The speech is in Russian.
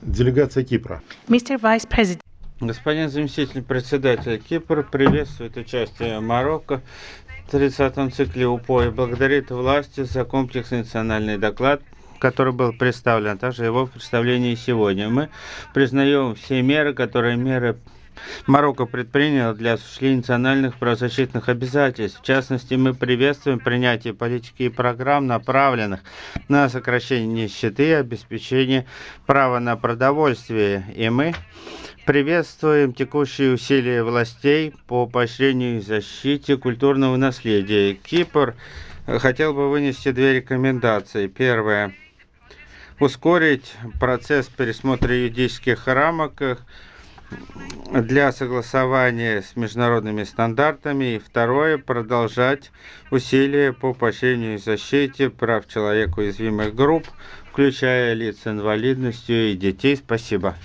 Делегация Кипра. Mr. Vice President, Господин заместитель председателя, Кипр приветствует участие Марокко в 30-м цикле УПО и благодарит власти за комплексный национальный доклад, который был представлен, а также его представление сегодня. Мы признаем все меры, которые Марокко предприняла для осуществления национальных правозащитных обязательств. В частности, мы приветствуем принятие политики и программ, направленных на сокращение нищеты и обеспечение права на продовольствие. И мы приветствуем текущие усилия властей по поощрению и защите культурного наследия. Кипр хотел бы вынести две рекомендации. Первое. Ускорить процесс пересмотра юридических рамок для согласования с международными стандартами. И второе. Продолжать усилия по поощрению и защите прав человека уязвимых групп, включая лиц с инвалидностью и детей. Спасибо.